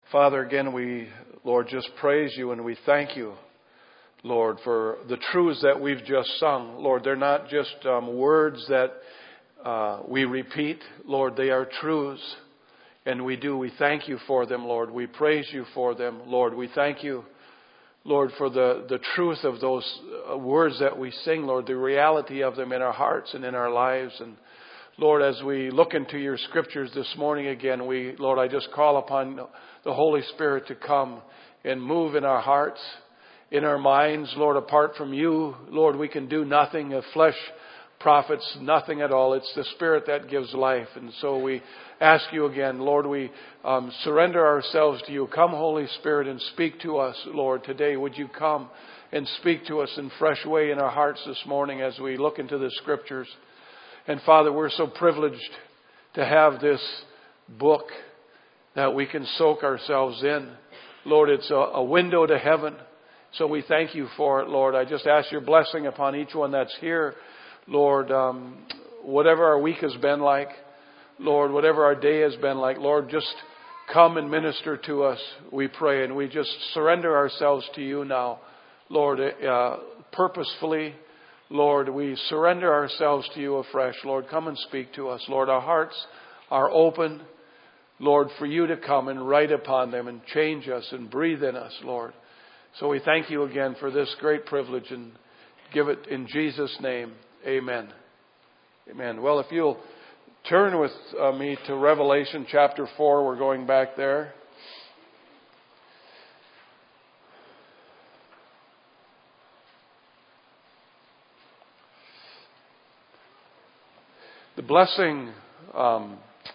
Father, again, we, Lord, just praise you and we thank you, Lord, for the truths that we've just sung. Lord, they're not just words that we repeat. Lord, they are truths. And we thank you for them, Lord. We praise you for them, Lord. We thank you, Lord, for the truth of those words that we sing, Lord, the reality of them in our hearts and in our lives. And Lord, as we look into your scriptures this morning again, Lord, I just call upon the Holy Spirit to come and move in our hearts, in our minds. Lord, apart from you, Lord, we can do nothing. The flesh profits nothing at all. It's the Spirit that gives life. And so we ask you again, Lord, we surrender ourselves to you. Come, Holy Spirit, and speak to us, Lord, today. Would you come and speak to us in a fresh way in our hearts this morning as we look into the scriptures. And Father, we're so privileged to have this book that we can soak ourselves in. Lord, it's a window to heaven. So we thank you for it, Lord. I just ask your blessing upon each one that's here. Lord, whatever our week has been like, Lord, whatever our day has been like, Lord, just come and minister to us, we pray. And we just surrender ourselves to you now, Lord, purposefully. Lord, we surrender ourselves to you afresh. Lord, come and speak to us. Lord, our hearts are open, Lord, for you to come and write upon them and change us and breathe in us, Lord. So we thank you again for this great privilege and give it in Jesus' name. Amen. Amen. Well, if you'll turn with me to Revelation chapter 4, we're going back there. The blessing of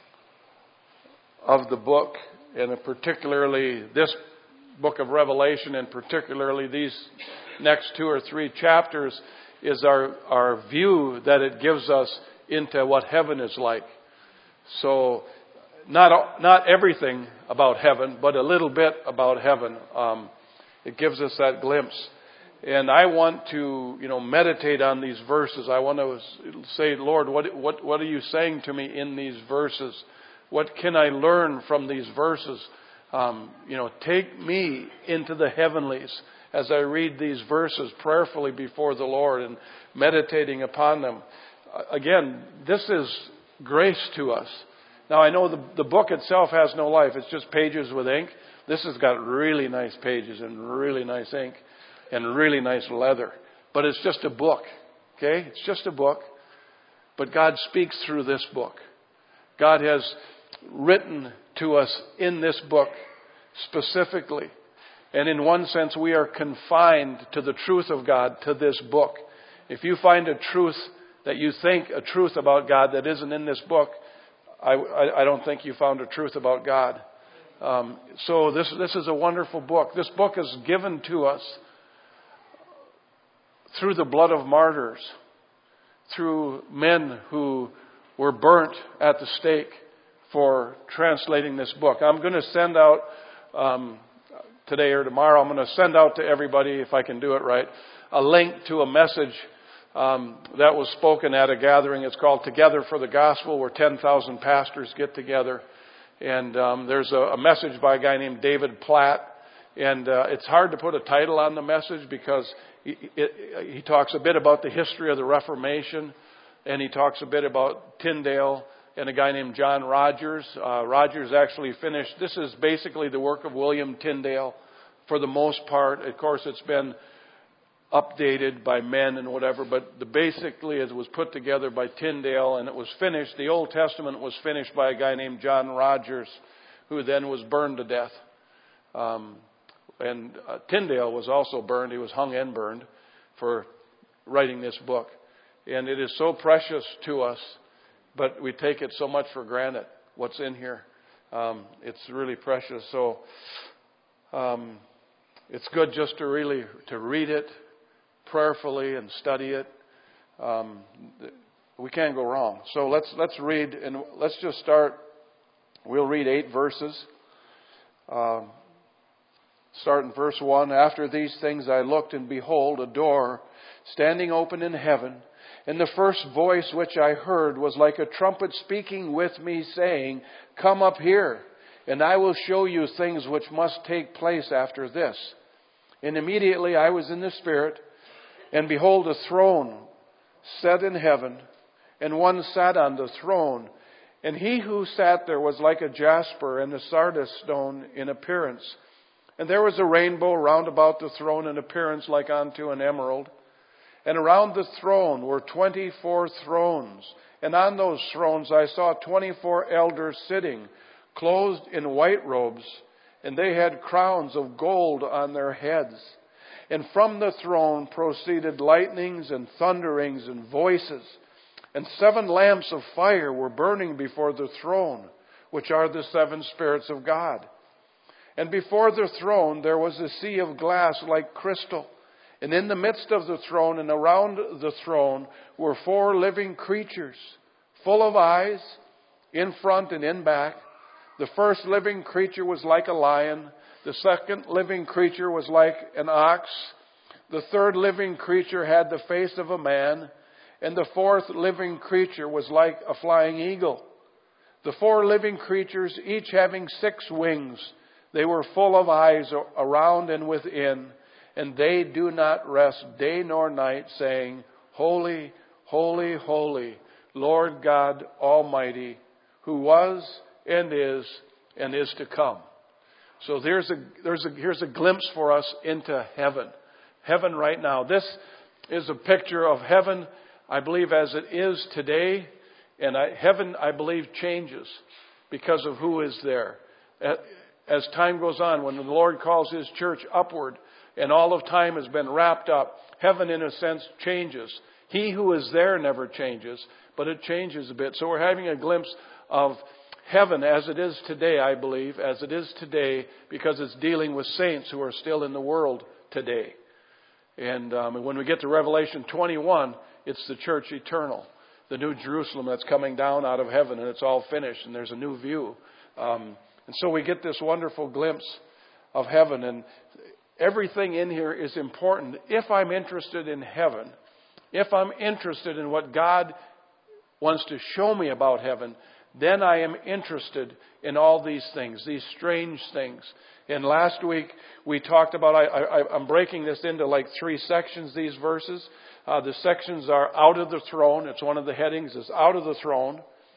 the book, and particularly this book of Revelation, and particularly these next 2 or 3 chapters, is our view that it gives us into what heaven is like. So, not everything about heaven, but a little bit about heaven. It gives us that glimpse. And I want to, meditate on these verses. I want to say, Lord, what are you saying to me in these verses? What can I learn from these verses? Take me into the heavenlies as I read these verses prayerfully before the Lord and meditating upon them. Again, this is grace to us. Now, I know the book itself has no life. It's just pages with ink. This has got really nice pages and really nice ink and really nice leather. But it's just a book. Okay? It's just a book. But God speaks through this book. God has written to us in this book specifically. And in one sense, we are confined to the truth of God, to this book. If you find a truth that you think a truth about God that isn't in this book, I don't think you found a truth about God. So this is a wonderful book. This book is given to us through the blood of martyrs, through men who were burnt at the stake for translating this book. I'm going to send out, today or tomorrow, I'm going to send out to everybody, if I can do it right, a link to a message that was spoken at a gathering. It's called Together for the Gospel, where 10,000 pastors get together. And there's a message by a guy named David Platt. And it's hard to put a title on the message because he talks a bit about the history of the Reformation, and he talks a bit about Tyndale and a guy named John Rogers. Rogers actually finished. This is basically the work of William Tyndale for the most part. Of course, it's been updated by men and whatever, but basically it was put together by Tyndale, and it was finished. The Old Testament was finished by a guy named John Rogers, who then was burned to death. And Tyndale was also burned. He was hung and burned for writing this book. And it is so precious to us, but we take it so much for granted, what's in here. It's really precious. So it's good just to read it prayerfully and study it. We can't go wrong. So let's read, and let's just start. We'll read 8 verses. Start in verse 1. After these things I looked, and behold, a door standing open in heaven. And the first voice which I heard was like a trumpet speaking with me, saying, Come up here, and I will show you things which must take place after this. And immediately I was in the Spirit, and behold, a throne set in heaven, and one sat on the throne. And he who sat there was like a jasper and a sardis stone in appearance. And there was a rainbow round about the throne in appearance like unto an emerald. And around the throne were 24 thrones. And on those thrones I saw 24 elders sitting, clothed in white robes, and they had crowns of gold on their heads. And from the throne proceeded lightnings and thunderings and voices. And 7 lamps of fire were burning before the throne, which are the 7 spirits of God. And before the throne there was a sea of glass like crystal. And in the midst of the throne and around the throne were 4 living creatures, full of eyes, in front and in back. The first living creature was like a lion. The second living creature was like an ox. The third living creature had the face of a man. And the fourth living creature was like a flying eagle. The 4 living creatures, each having 6 wings, they were full of eyes around and within, and they do not rest day nor night, saying, Holy, holy, holy, Lord God Almighty, who was and is to come. So here's a glimpse for us into heaven. Heaven right now. This is a picture of heaven, I believe, as it is today. And heaven, I believe, changes because of who is there. As time goes on, when the Lord calls His church upward and all of time has been wrapped up, heaven, in a sense, changes. He who is there never changes, but it changes a bit. So we're having a glimpse of heaven as it is today, I believe, as it is today, because it's dealing with saints who are still in the world today. And when we get to Revelation 21, it's the church eternal, the new Jerusalem that's coming down out of heaven, and it's all finished, and there's a new view. And so we get this wonderful glimpse of heaven, and everything in here is important. If I'm interested in heaven, if I'm interested in what God wants to show me about heaven, then I am interested in all these things, these strange things. And last week we talked about, I'm breaking this into like 3 sections, these verses. The sections are out of the throne. It's one of the headings is out of the throne.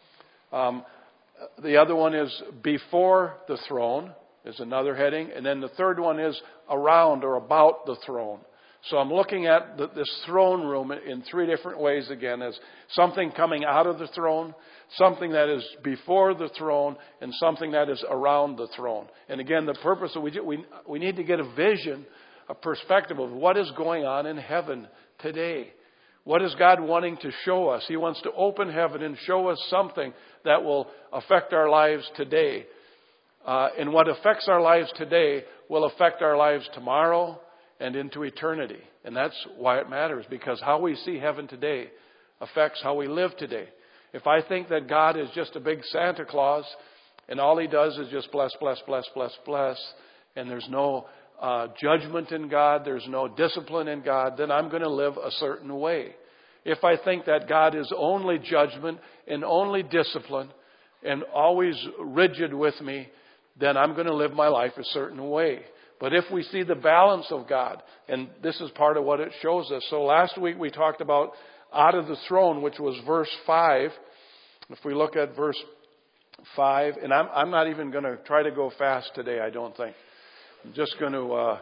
The other one is before the throne is another heading. And then the third one is around or about the throne. So I'm looking at this throne room in 3 different ways again, as something coming out of the throne, something that is before the throne, and something that is around the throne. And again, the purpose of we need to get a vision, a perspective of what is going on in heaven today. What is God wanting to show us? He wants to open heaven and show us something that will affect our lives today. And what affects our lives today will affect our lives tomorrow and into eternity. And that's why it matters, because how we see heaven today affects how we live today. If I think that God is just a big Santa Claus and all He does is just bless, bless, bless, bless, bless, and there's no judgment in God, there's no discipline in God, then I'm going to live a certain way. If I think that God is only judgment and only discipline and always rigid with me, then I'm going to live my life a certain way. But if we see the balance of God, and this is part of what it shows us. So last week we talked about out of the throne, which was verse 5. If we look at verse 5, and I'm not even going to try to go fast today, I don't think. I'm just going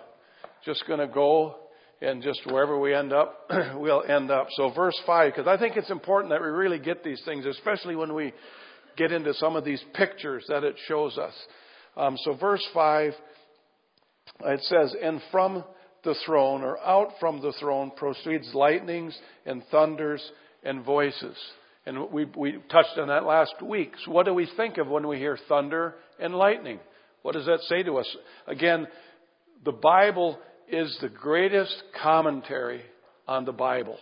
to go, and just wherever we end up, we'll end up. So verse 5, because I think it's important that we really get these things, especially when we get into some of these pictures that it shows us. So verse 5, it says, and from the throne, or out from the throne, proceeds lightnings and thunders and voices. And we touched on that last week. So what do we think of when we hear thunder and lightning? What does that say to us? Again, the Bible is the greatest commentary on the Bible.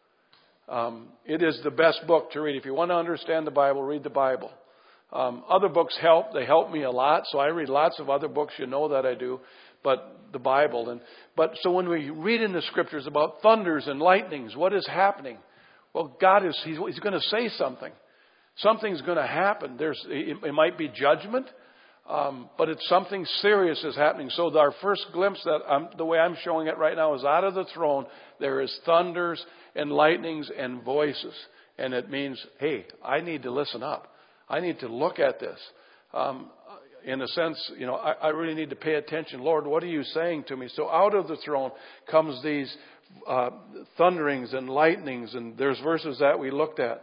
It is the best book to read. If you want to understand the Bible, read the Bible. Other books help. They help me a lot. So I read lots of other books. You know that I do. But the Bible. So when we read in the Scriptures about thunders and lightnings, what is happening? Well, God He's going to say something. Something's going to happen. It might be judgment. But it's something serious is happening. So our first glimpse, the way I'm showing it right now, is out of the throne there is thunders and lightnings and voices. And it means, hey, I need to listen up. I need to look at this. In a sense, I really need to pay attention. Lord, what are you saying to me? So out of the throne comes these thunderings and lightnings. And there's verses that we looked at.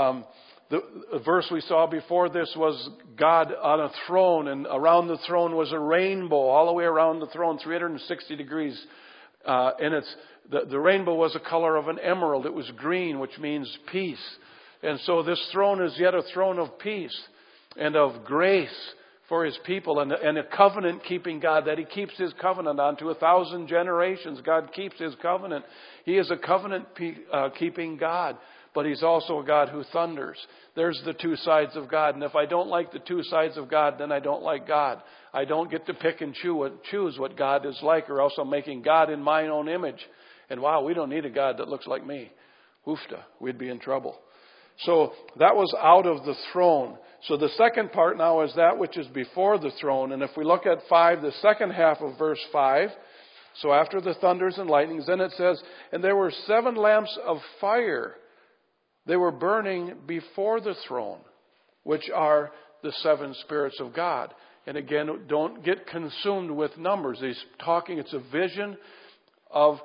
The verse we saw before this was God on a throne, and around the throne was a rainbow all the way around the throne, 360 degrees. And the rainbow was the color of an emerald. It was green, which means peace. And so this throne is yet a throne of peace and of grace for His people, and a covenant-keeping God, that He keeps His covenant on to 1,000 generations. God keeps His covenant. He is a covenant-keeping God. But He's also a God who thunders. There's the two sides of God. And if I don't like the two sides of God, then I don't like God. I don't get to pick and choose what God is like, or else I'm making God in my own image. And wow, we don't need a God that looks like me. Woofta, we'd be in trouble. So that was out of the throne. So the second part now is that which is before the throne. And if we look at 5, the second half of verse 5, so after the thunders and lightnings, then it says, and there were 7 lamps of fire. They were burning before the throne, which are the 7 spirits of God. And again, don't get consumed with numbers. He's talking, it's a vision of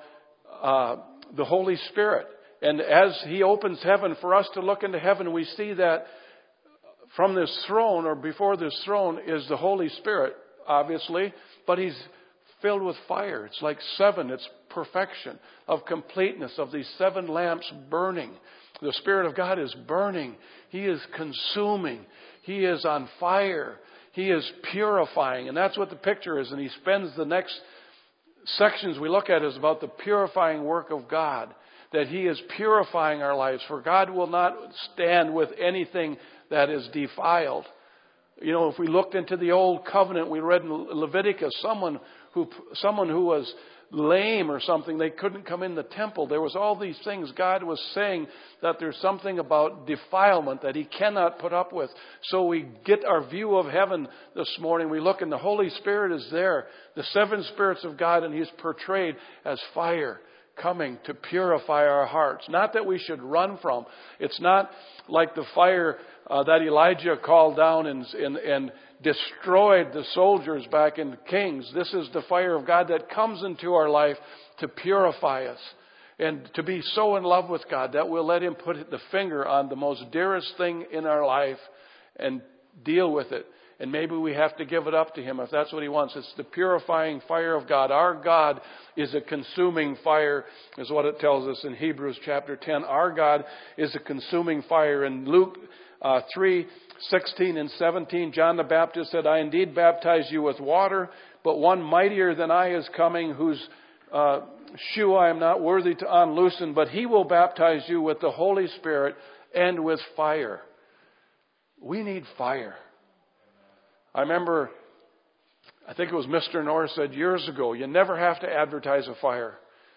the Holy Spirit. And as He opens heaven for us to look into heaven, we see that from this throne, or before this throne, is the Holy Spirit, obviously. But He's filled with fire. It's like 7. It's perfection of completeness of these 7 lamps burning. The Spirit of God is burning. He is consuming. He is on fire. He is purifying. And that's what the picture is. And he spends the next sections we look at is about the purifying work of God. That He is purifying our lives. For God will not stand with anything that is defiled. If we looked into the Old Covenant, we read in Leviticus, someone who was lame or something, they couldn't come in the temple. There was all these things. God was saying that there's something about defilement that He cannot put up with. So we get our view of heaven this morning. We look and the Holy Spirit is there. The 7 spirits of God, and He's portrayed as fire coming to purify our hearts. Not that we should run from. It's not like the fire that Elijah called down and destroyed the soldiers back in Kings. This is the fire of God that comes into our life to purify us and to be so in love with God that we'll let Him put the finger on the most dearest thing in our life and deal with it. And maybe we have to give it up to Him if that's what He wants. It's the purifying fire of God. Our God is a consuming fire, is what it tells us in Hebrews chapter 10. Our God is a consuming fire. In Luke 3:16 and 17, John the Baptist said, I indeed baptize you with water, but one mightier than I is coming, whose shoe I am not worthy to unloosen, but He will baptize you with the Holy Spirit and with fire. We need fire. I remember, I think it was Mr. Norris said years ago, you never have to advertise a fire.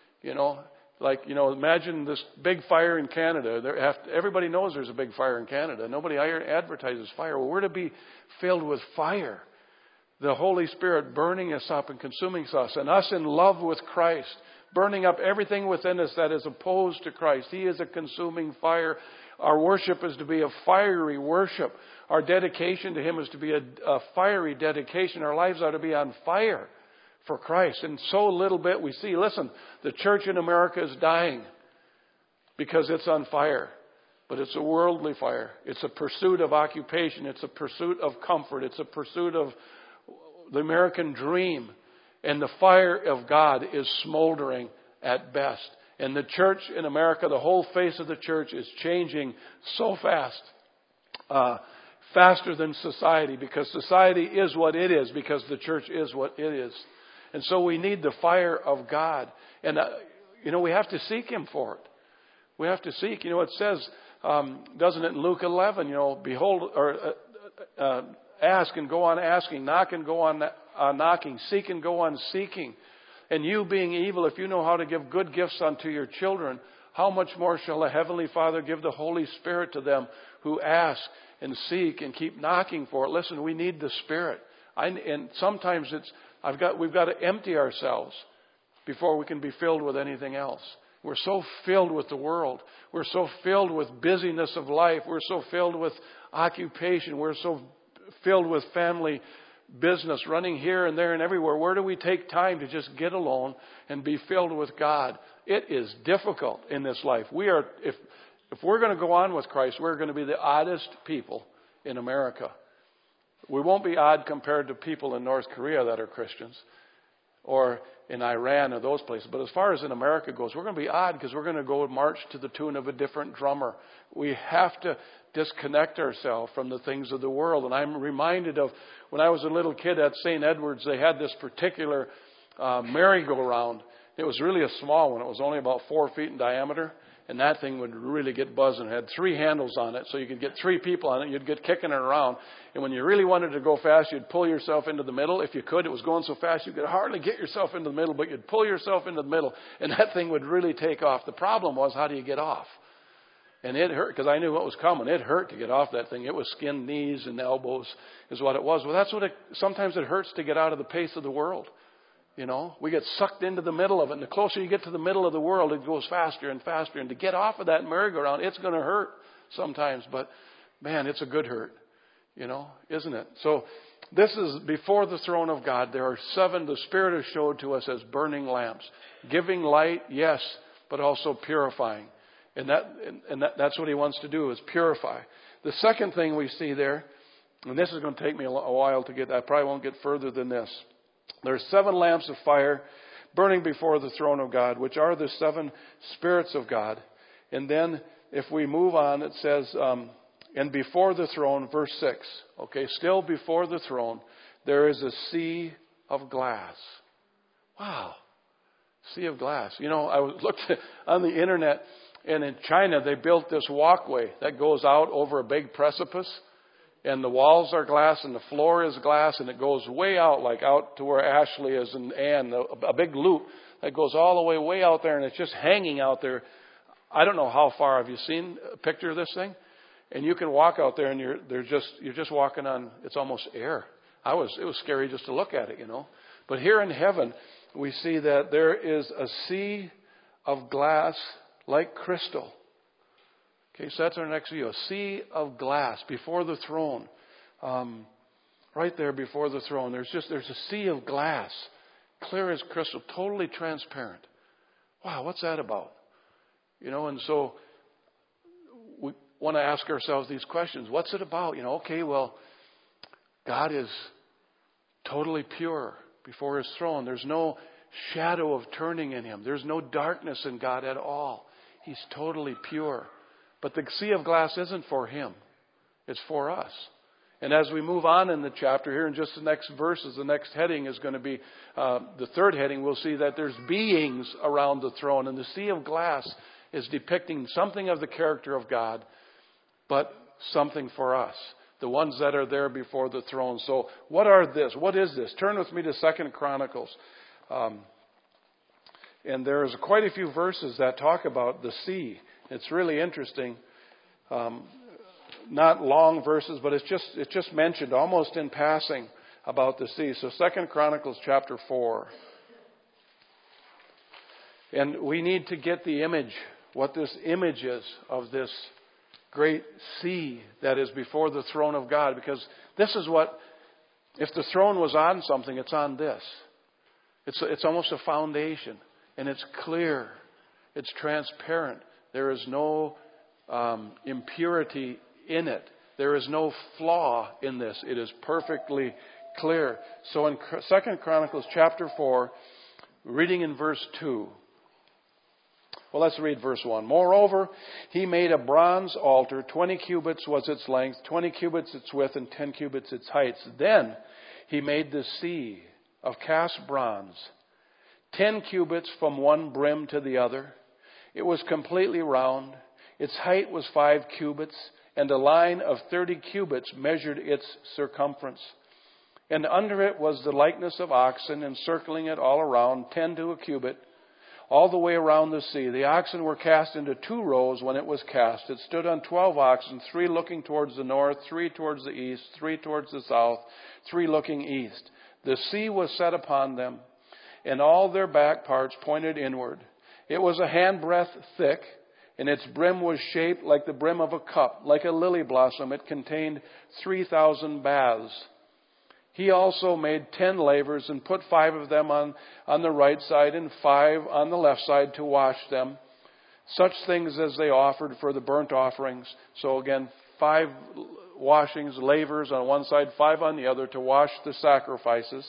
Imagine this big fire in Canada. Everybody knows there's a big fire in Canada. Nobody advertises fire. Well, we're to be filled with fire. The Holy Spirit burning us up and consuming us. And us in love with Christ. Burning up everything within us that is opposed to Christ. He is a consuming fire. Our worship is to be a fiery worship. Our dedication to Him is to be a fiery dedication. Our lives are to be on fire for Christ. And so little bit we see. Listen, the church in America is dying because it's on fire. But it's a worldly fire. It's a pursuit of occupation. It's a pursuit of comfort. It's a pursuit of the American dream. And the fire of God is smoldering at best. And the church in America, the whole face of the church is changing so fast. Faster than society, because society is what it is, because the church is what it is. And so we need the fire of God. And, we have to seek Him for it. We have to seek. It says, doesn't it in Luke 11, behold, or ask and go on asking, knock and go on knocking, seek and go on seeking. And you being evil, if you know how to give good gifts unto your children, how much more shall the Heavenly Father give the Holy Spirit to them who ask and seek and keep knocking for it? Listen, we need the Spirit. And sometimes we've got to empty ourselves before we can be filled with anything else. We're so filled with the world. We're so filled with busyness of life. We're so filled with occupation. We're so filled with family business, running here and there and everywhere. Where do we take time to just get alone and be filled with God? It is difficult in this life. If we're going to go on with Christ, we're going to be the oddest people in America. We won't be odd compared to people in North Korea that are Christians or in Iran or those places. But as far as in America goes, we're going to be odd because we're going to go march to the tune of a different drummer. We have to disconnect ourselves from the things of the world. And I'm reminded of when I was a little kid at St. Edward's, they had this particular merry-go-round. It was really a small one. It was only about 4 feet in diameter. And that thing would really get buzzing. It had 3 handles on it, so you could get 3 people on it. You'd get kicking it around. And when you really wanted to go fast, you'd pull yourself into the middle. If you could, it was going so fast you could hardly get yourself into the middle, but you'd pull yourself into the middle, and that thing would really take off. The problem was, how do you get off? And it hurt, because I knew what was coming. It hurt to get off that thing. It was skinned knees and elbows is what it was. Well, that's what sometimes it hurts to get out of the pace of the world. You know, we get sucked into the middle of it. And the closer you get to the middle of the world, it goes faster and faster. And to get off of that merry-go-round, it's going to hurt sometimes. But, man, it's a good hurt, you know, isn't it? So this is before the throne of God. There are 7 the Spirit has showed to us as burning lamps. Giving light, yes, but also purifying. And that's what he wants to do, is purify. The second thing we see there, and this is going to take me a while to get, I probably won't get further than this. There are 7 lamps of fire burning before the throne of God, which are the 7 spirits of God. And then if we move on, it says, and before the throne, verse 6, okay, still before the throne, there is a sea of glass. Wow. Sea of glass. You know, I looked on the internet, and in China, they built this walkway that goes out over a big precipice. And the walls are glass and the floor is glass, and it goes way out, like out to where Ashley is and Ann, a big loop that goes all the way out there, and it's just hanging out there. I don't know how far. Have you seen a picture of this thing? And you can walk out there, and you're just walking on, it's almost air. It was scary just to look at it, you know. But here in heaven, we see that there is a sea of glass like crystal. Okay, so that's our next view. A sea of glass before the throne. Right there before the throne. There's a sea of glass. Clear as crystal. Totally transparent. Wow, what's that about? You know, and so we want to ask ourselves these questions. What's it about? You know, okay, well, God is totally pure before his throne. There's no shadow of turning in him. There's no darkness in God at all. He's totally pure. But the sea of glass isn't for him. It's for us. And as we move on in the chapter here, in just the next verses, the next heading is going to be, the third heading, we'll see that there's beings around the throne. And the sea of glass is depicting something of the character of God, but something for us. The ones that are there before the throne. So what is this? Turn with me to 2 Chronicles. And there's quite a few verses that talk about the sea. It's really interesting. Not long verses, but it's just mentioned almost in passing about the sea. So 2 Chronicles chapter 4. And we need to get the image, what this image is of this great sea that is before the throne of God. Because this is what, if the throne was on something, it's on this. It's almost a foundation. And it's clear. It's transparent. There is no impurity in it. There is no flaw in this. It is perfectly clear. So in 2 Chronicles chapter 4, reading in verse 2. Well, let's read verse 1. Moreover, he made a bronze altar. 20 cubits was its length, 20 cubits its width, and 10 cubits its height. Then he made the sea of cast bronze, 10 cubits from one brim to the other. It was completely round. Its height was 5 cubits, and a line of 30 cubits measured its circumference. And under it was the likeness of oxen, encircling it all around, 10 to a cubit. all the way around the sea. The oxen were cast into 2 rows when it was cast. It stood on 12 oxen, 3 looking towards the north, 3 towards the east, 3 towards the south, 3 looking east. The sea was set upon them, and all their back parts pointed inward. It was a handbreadth thick, and its brim was shaped like the brim of a cup, like a lily blossom. It contained 3,000 baths. He also made 10 lavers and put 5 of them on the right side and 5 on the left side to wash them, such things as they offered for the burnt offerings. So again, 5 washings, lavers on one side, 5 on the other to wash the sacrifices,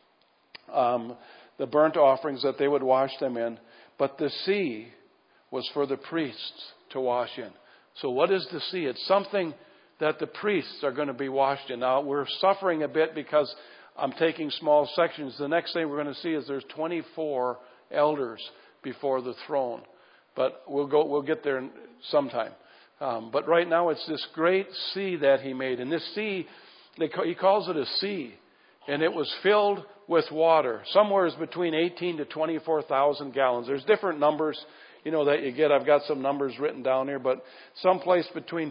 the burnt offerings that they would wash them in. But the sea was for the priests to wash in. So what is the sea? It's something that the priests are going to be washed in. Now, we're suffering a bit because I'm taking small sections. The next thing we're going to see is there's 24 elders before the throne. But we'll get there sometime. But right now it's this great sea that he made. And this sea, he calls it a sea. And it was filled with water. Somewhere is between 18 to 24,000 gallons. There's different numbers, that you get. I've got some numbers written down here, but someplace between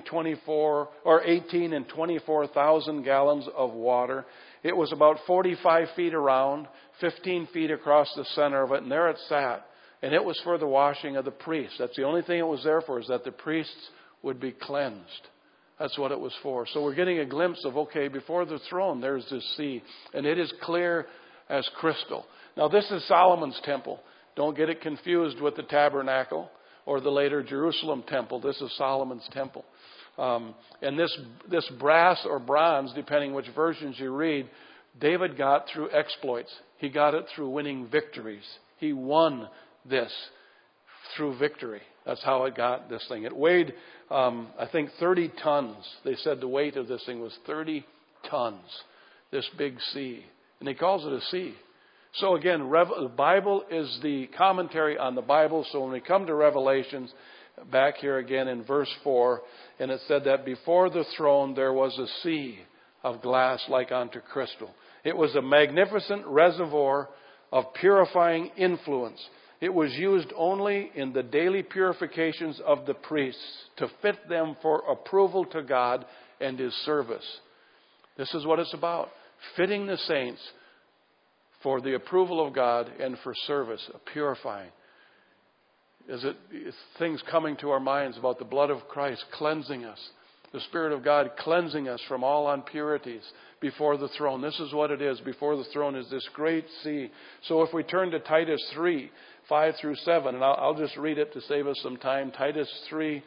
18 and 24,000 gallons of water. It was about 45 feet around, 15 feet across the center of it, and there it sat. And it was for the washing of the priests. That's the only thing it was there for, is that the priests would be cleansed. That's what it was for. So we're getting a glimpse of, before the throne, there's this sea, and it is clear as crystal. Now, this is Solomon's temple. Don't get it confused with the tabernacle or the later Jerusalem temple. This is Solomon's temple. And this brass or bronze, depending which versions you read, David got through exploits. He got it through winning victories. He won this through victory. That's how it got this thing. It weighed, 30 tons. They said the weight of this thing was 30 tons, this big sea. And he calls it a sea. So again, the Bible is the commentary on the Bible. So when we come to Revelations, back here again in verse 4, and it said that before the throne there was a sea of glass like unto crystal. It was a magnificent reservoir of purifying influence. It was used only in the daily purifications of the priests to fit them for approval to God and His service. This is what it's about. Fitting the saints for the approval of God and for service, purifying. Things coming to our minds about the blood of Christ cleansing us, the Spirit of God cleansing us from all impurities before the throne. This is what it is. Before the throne is this great sea. So if we turn to Titus 3, 5 through 7, and I'll just read it to save us some time. Titus 3,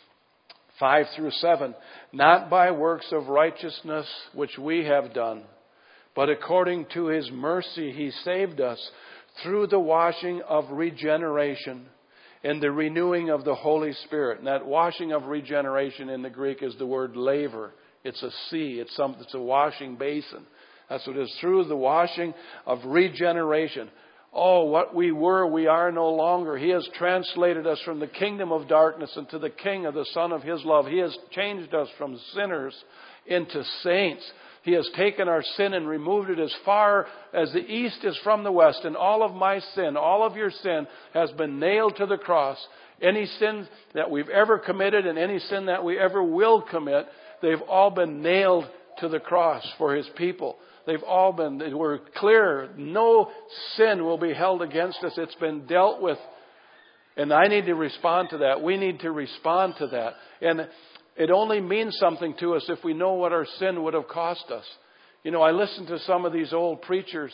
5 through 7. Not by works of righteousness which we have done, but according to His mercy He saved us through the washing of regeneration and the renewing of the Holy Spirit. And that washing of regeneration in the Greek is the word laver. It's a sea. It's a washing basin. That's what it is. Through the washing of regeneration. Oh, what we were, we are no longer. He has translated us from the kingdom of darkness into the King of the Son of His love. He has changed us from sinners into saints. He has taken our sin and removed it as far as the east is from the west. And all of my sin, all of your sin has been nailed to the cross. Any sin that we've ever committed and any sin that we ever will commit, they've all been nailed to the cross for His people. We're clear. No sin will be held against us. It's been dealt with. And I need to respond to that. We need to respond to that. And it only means something to us if we know what our sin would have cost us. I listened to some of these old preachers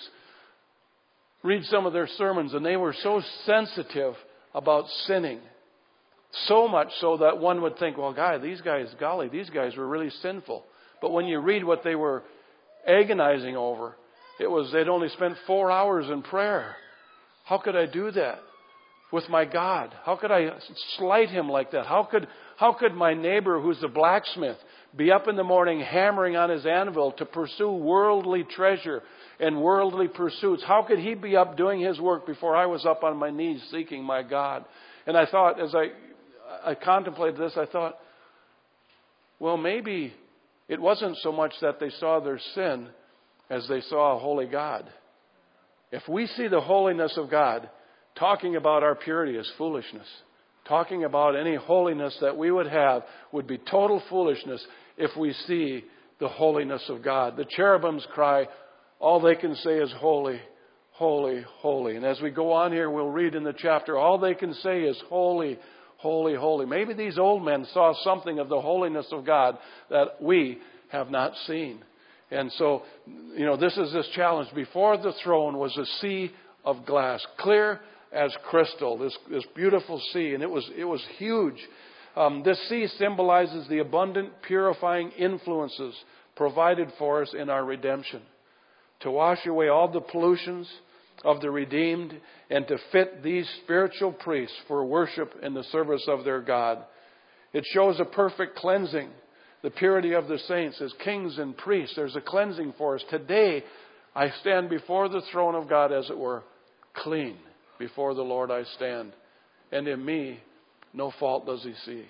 read some of their sermons, and they were so sensitive about sinning. So much so that one would think, well, these guys were really sinful. But when you read what they were agonizing over, they'd only spent 4 hours in prayer. How could I do that with my God? How could I slight Him like that? How could my neighbor who's a blacksmith be up in the morning hammering on his anvil to pursue worldly treasure and worldly pursuits? How could he be up doing his work before I was up on my knees seeking my God? And I thought, as I contemplated this, I thought, well, maybe it wasn't so much that they saw their sin as they saw a holy God. If we see the holiness of God, talking about our purity is foolishness. Talking about any holiness that we would have would be total foolishness if we see the holiness of God. The cherubims cry, all they can say is holy, holy, holy. And as we go on here, we'll read in the chapter, all they can say is holy, holy, holy. Maybe these old men saw something of the holiness of God that we have not seen. And so, this is this challenge. Before the throne was a sea of glass, clear as crystal, this beautiful sea, and it was huge. This sea symbolizes the abundant, purifying influences provided for us in our redemption, to wash away all the pollutions of the redeemed and to fit these spiritual priests for worship in the service of their God. It shows a perfect cleansing, the purity of the saints as kings and priests. There's a cleansing for us. Today, I stand before the throne of God, as it were, clean. Before the Lord I stand. And in me, no fault does He see.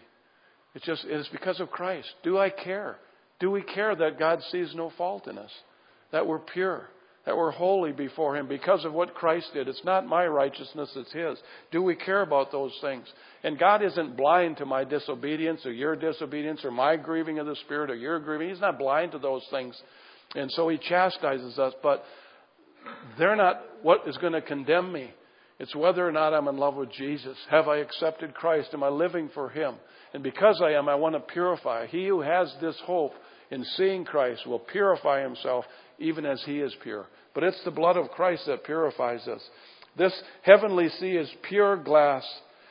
It's because of Christ. Do I care? Do we care that God sees no fault in us? That we're pure? That we're holy before Him because of what Christ did? It's not my righteousness, it's His. Do we care about those things? And God isn't blind to my disobedience or your disobedience or my grieving of the Spirit or your grieving. He's not blind to those things. And so He chastises us. But they're not what is going to condemn me. It's whether or not I'm in love with Jesus. Have I accepted Christ? Am I living for Him? And because I am, I want to purify. He who has this hope in seeing Christ will purify himself even as He is pure. But it's the blood of Christ that purifies us. This heavenly sea is pure glass.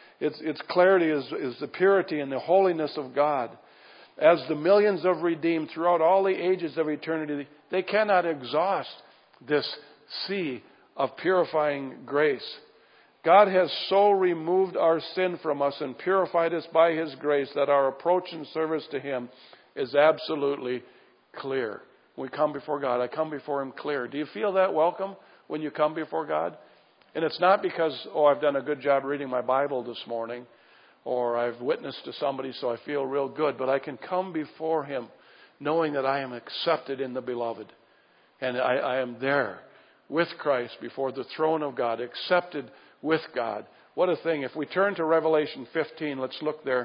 Its clarity is the purity and the holiness of God. As the millions of redeemed throughout all the ages of eternity, they cannot exhaust this sea of purifying grace. God has so removed our sin from us and purified us by His grace that our approach and service to Him is absolutely clear. When we come before God, I come before Him clear. Do you feel that welcome when you come before God? And it's not because, I've done a good job reading my Bible this morning, or I've witnessed to somebody so I feel real good, but I can come before Him knowing that I am accepted in the Beloved. And I am there with Christ before the throne of God, accepted with God. What a thing. If we turn to Revelation 15, let's look there.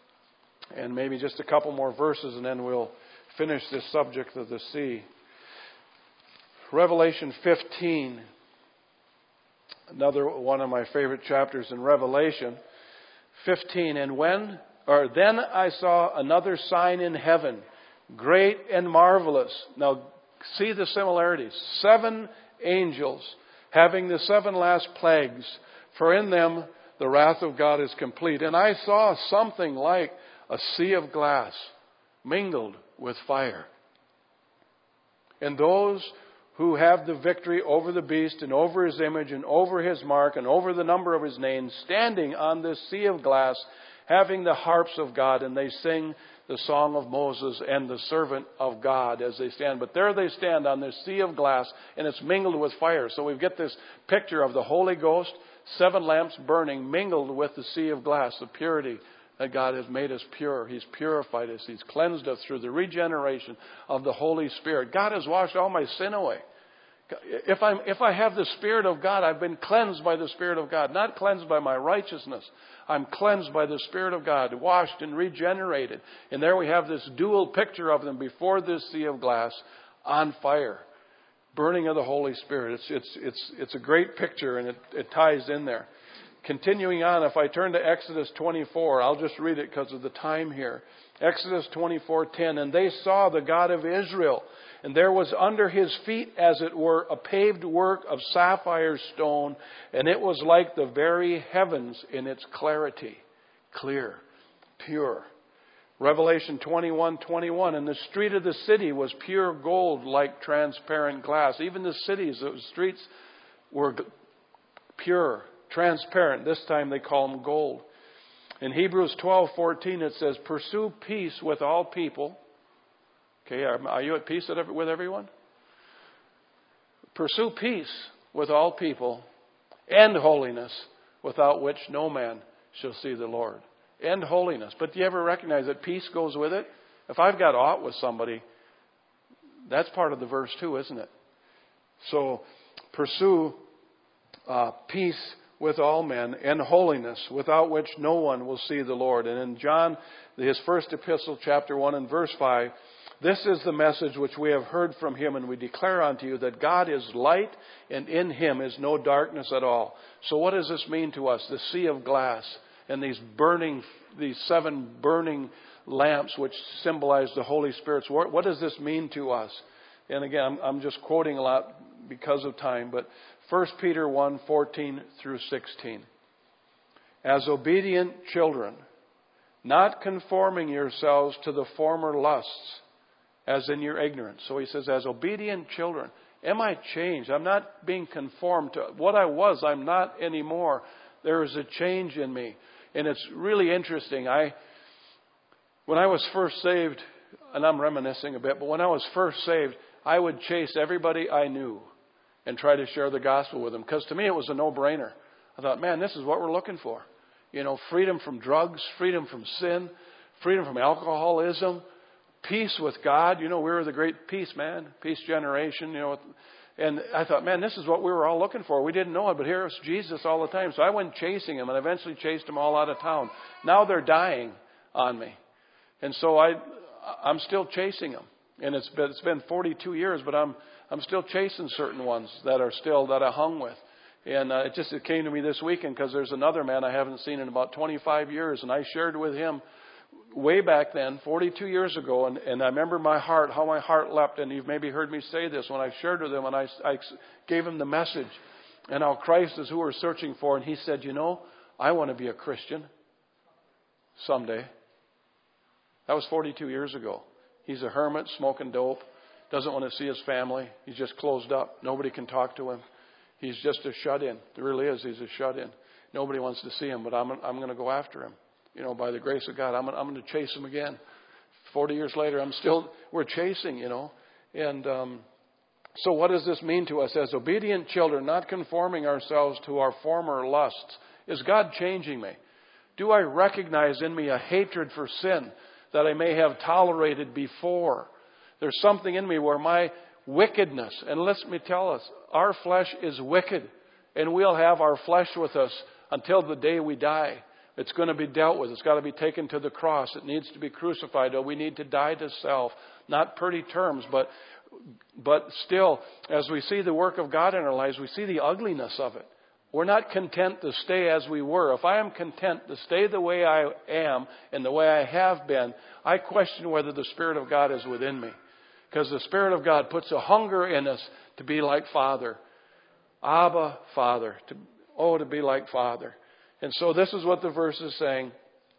And maybe just a couple more verses and then we'll finish this subject of the sea. Revelation 15. Another one of my favorite chapters in Revelation. 15. Then I saw another sign in heaven, great and marvelous. Now, see the similarities. 7 angels having the 7 last plagues, for in them the wrath of God is complete. And I saw something like a sea of glass mingled with fire. And those who have the victory over the beast and over his image and over his mark and over the number of his name, standing on this sea of glass, having the harps of God, and they sing the song of Moses and the servant of God as they stand. But there they stand on this sea of glass, and it's mingled with fire. So we get this picture of the Holy Ghost, 7 lamps burning, mingled with the sea of glass, the purity that God has made us pure. He's purified us. He's cleansed us through the regeneration of the Holy Spirit. God has washed all my sin away. If I have the Spirit of God, I've been cleansed by the Spirit of God, not cleansed by my righteousness. I'm cleansed by the Spirit of God, washed and regenerated. And there we have this dual picture of them before this sea of glass on fire, burning of the Holy Spirit. It's a great picture, and it ties in there. Continuing on, if I turn to Exodus 24, I'll just read it because of the time here. Exodus 24:10, and they saw the God of Israel, and there was under His feet, as it were, a paved work of sapphire stone, and it was like the very heavens in its clarity, clear, pure. Revelation 21:21, and the street of the city was pure gold like transparent glass. Even the streets were pure, transparent. This time they call them gold. In Hebrews 12:14 it says, pursue peace with all people. Okay, are you at peace with everyone? Pursue peace with all people and holiness, without which no man shall see the Lord. And holiness. But do you ever recognize that peace goes with it? If I've got aught with somebody, that's part of the verse too, isn't it? So pursue peace with all men, and holiness, without which no one will see the Lord. And in John, his first epistle, chapter 1 and verse 5, this is the message which we have heard from him, and we declare unto you that God is light, and in him is no darkness at all. So what does this mean to us? The sea of glass and these 7 burning lamps which symbolize the Holy Spirit. So what does this mean to us? And again, I'm just quoting a lot because of time, but 1 Peter 1:14 through 16. As obedient children, not conforming yourselves to the former lusts, as in your ignorance. So he says, as obedient children, am I changed? I'm not being conformed to what I was. I'm not anymore. There is a change in me. And it's really interesting. When I was first saved, and I'm reminiscing a bit, but when I was first saved, I would chase everybody I knew and try to share the gospel with them. Because to me, it was a no-brainer. I thought, man, this is what we're looking for. Freedom from drugs, freedom from sin, freedom from alcoholism, peace with God. We were the great peace generation, And I thought, man, this is what we were all looking for. We didn't know it, but here was Jesus all the time. So I went chasing him and eventually chased them all out of town. Now they're dying on me. And so I'm still chasing them. And it's been 42 years, but I'm still chasing certain ones that I hung with. And it came to me this weekend because there's another man I haven't seen in about 25 years. And I shared with him way back then, 42 years ago. And I remember how my heart leapt. And you've maybe heard me say this when I shared with him and I gave him the message. And how Christ is who we're searching for. And he said, I want to be a Christian someday. That was 42 years ago. He's a hermit, smoking dope, doesn't want to see his family. He's just closed up. Nobody can talk to him. He's just a shut-in. It really is. He's a shut-in. Nobody wants to see him, but I'm going to go after him. By the grace of God, I'm going to chase him again. 40 years later, we're chasing, And so what does this mean to us? As obedient children, not conforming ourselves to our former lusts. Is God changing me? Do I recognize in me a hatred for sin that I may have tolerated before? There's something in me where my wickedness, and let me tell us, our flesh is wicked, and we'll have our flesh with us until the day we die. It's going to be dealt with. It's got to be taken to the cross. It needs to be crucified. We need to die to self. Not pretty terms, but still, as we see the work of God in our lives, we see the ugliness of it. We're not content to stay as we were. If I am content to stay the way I am and the way I have been, I question whether the Spirit of God is within me. Because the Spirit of God puts a hunger in us to be like Father. Abba, Father. To be like Father. And so this is what the verse is saying.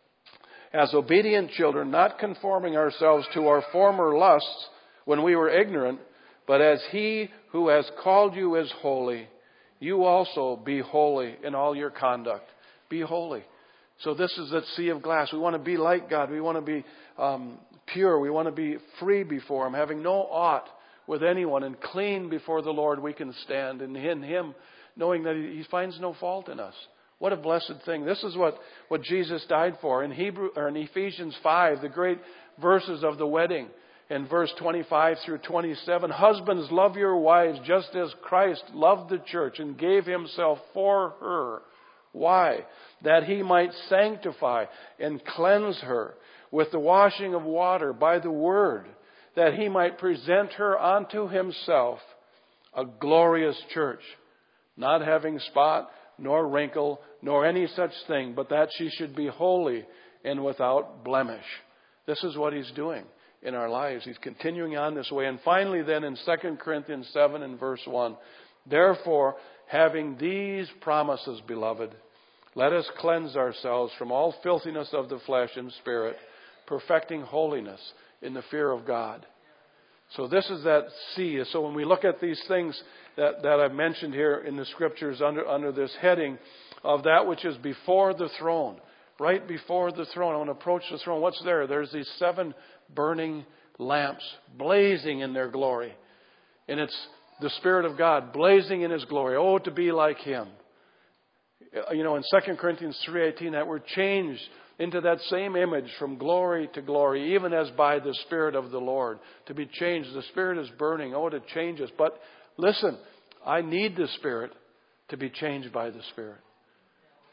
As obedient children, not conforming ourselves to our former lusts when we were ignorant, but as He who has called you is holy, you also be holy in all your conduct. Be holy. So this is that sea of glass. We want to be like God. We want to be pure. We want to be free before Him, having no ought with anyone, and clean before the Lord we can stand. And in Him, knowing that He finds no fault in us. What a blessed thing. This is what Jesus died for. In Ephesians 5, the great verses of the wedding, in verse 25 through 27, husbands, love your wives just as Christ loved the church and gave Himself for her. Why? That He might sanctify and cleanse her with the washing of water by the word, that He might present her unto Himself a glorious church, not having spot, nor wrinkle, nor any such thing, but that she should be holy and without blemish. This is what He's doing in our lives. He's continuing on this way. And finally then in 2 Corinthians 7 and verse 1, therefore, having these promises, beloved, let us cleanse ourselves from all filthiness of the flesh and spirit, perfecting holiness in the fear of God. So this is that sea. So when we look at these things that I've mentioned here in the Scriptures under this heading of that which is before the throne, right before the throne, I want to approach the throne. What's there? There's these 7 burning lamps blazing in their glory. And it's the Spirit of God blazing in His glory. Oh, to be like Him. In 2 Corinthians 3:18, that we're changed into that same image from glory to glory, even as by the Spirit of the Lord. To be changed. The Spirit is burning. Oh, to change us. But listen, I need the Spirit to be changed by the Spirit.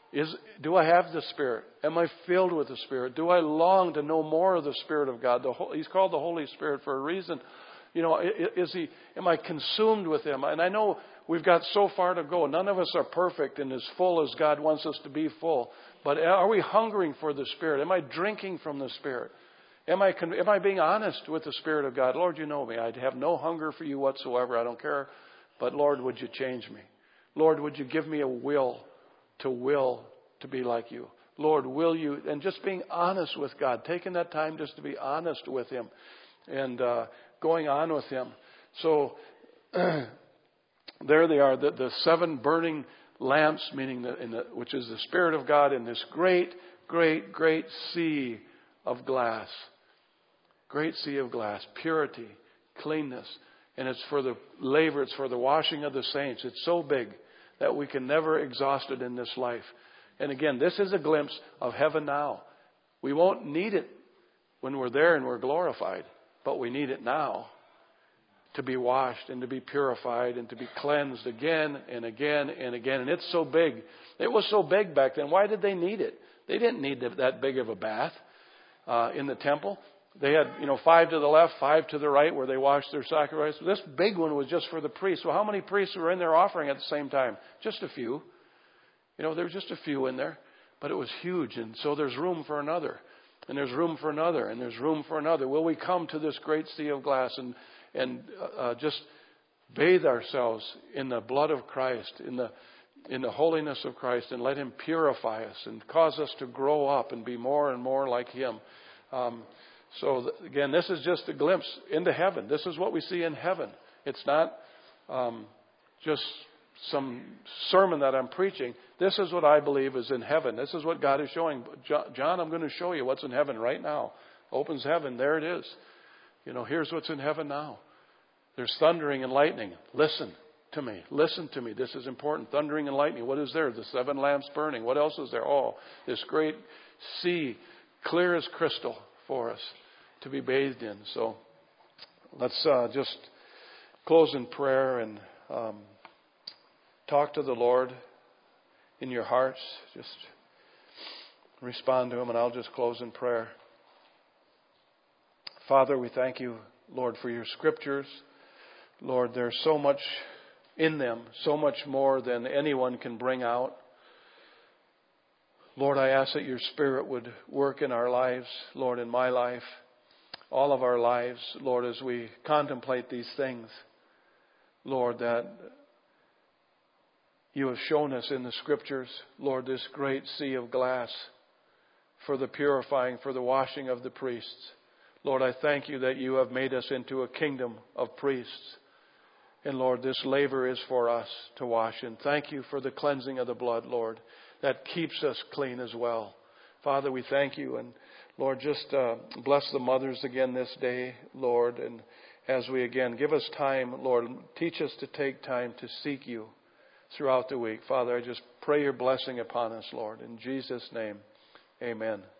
Do I have the Spirit? Am I filled with the Spirit? Do I long to know more of the Spirit of God? He's called the Holy Spirit for a reason. Am I consumed with Him? And I know we've got so far to go. None of us are perfect and as full as God wants us to be full. But are we hungering for the Spirit? Am I drinking from the Spirit? Am I being honest with the Spirit of God? Lord, you know me. I have no hunger for you whatsoever. I don't care. But Lord, would you change me? Lord, would you give me a will to be like you? Lord, will you? And just being honest with God, taking that time just to be honest with Him and going on with Him. So there they are, the 7 burning lamps, meaning which is the Spirit of God in this great, great, great sea of glass. Great sea of glass, purity, cleanness. And it's for the laver, it's for the washing of the saints. It's so big that we can never exhaust it in this life. And again, this is a glimpse of heaven now. We won't need it when we're there and we're glorified, but we need it now to be washed and to be purified and to be cleansed again and again and again. And it's so big. It was so big back then. Why did they need it? They didn't need that big of a bath in the temple. They had, 5 to the left, 5 to the right where they washed their sacrifices. This big one was just for the priests. Well, how many priests were in there offering at the same time? Just a few. There were just a few in there. But it was huge. And so there's room for another. And there's room for another. And there's room for another. Will we come to this great sea of glass and just bathe ourselves in the blood of Christ, in the holiness of Christ, and let Him purify us and cause us to grow up and be more and more like Him? So again, this is just a glimpse into heaven. This is what we see in heaven. It's not just some sermon that I'm preaching. This is what I believe is in heaven. This is what God is showing. John, I'm going to show you what's in heaven right now. Opens heaven. There it is. Here's what's in heaven now. There's thundering and lightning. Listen to me. Listen to me. This is important. Thundering and lightning. What is there? The 7 lamps burning. What else is there? Oh, this great sea, clear as crystal for us to be bathed in. So let's just close in prayer and talk to the Lord in your hearts. Just respond to Him, and I'll just close in prayer. Father, we thank you, Lord, for your scriptures. Lord, there's so much in them, so much more than anyone can bring out. Lord, I ask that your Spirit would work in our lives, Lord, in my life, all of our lives, Lord, as we contemplate these things, Lord, that you have shown us in the Scriptures, Lord, this great sea of glass for the purifying, for the washing of the priests. Lord, I thank you that you have made us into a kingdom of priests. And Lord, this laver is for us to wash. And thank you for the cleansing of the blood, Lord, that keeps us clean as well. Father, we thank you. And Lord, just bless the mothers again this day, Lord. And as we again give us time, Lord, teach us to take time to seek you throughout the week. Father, I just pray your blessing upon us, Lord. In Jesus' name, amen.